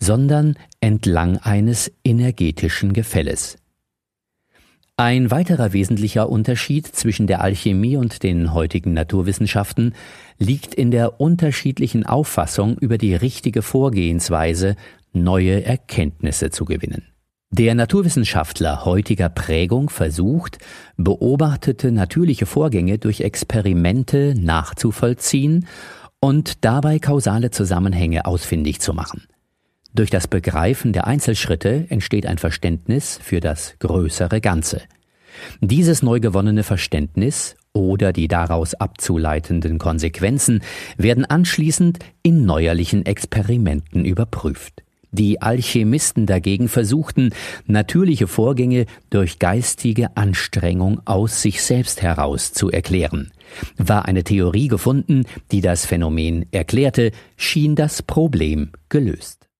sondern entlang eines energetischen Gefälles. Ein weiterer wesentlicher Unterschied zwischen der Alchemie und den heutigen Naturwissenschaften liegt in der unterschiedlichen Auffassung über die richtige Vorgehensweise, neue Erkenntnisse zu gewinnen. Der Naturwissenschaftler heutiger Prägung versucht, beobachtete natürliche Vorgänge durch Experimente nachzuvollziehen und dabei kausale Zusammenhänge ausfindig zu machen. Durch das Begreifen der Einzelschritte entsteht ein Verständnis für das größere Ganze. Dieses neu gewonnene Verständnis oder die daraus abzuleitenden Konsequenzen werden anschließend in neuerlichen Experimenten überprüft. Die Alchemisten dagegen versuchten, natürliche Vorgänge durch geistige Anstrengung aus sich selbst heraus zu erklären. War eine Theorie gefunden, die das Phänomen erklärte, schien das Problem gelöst.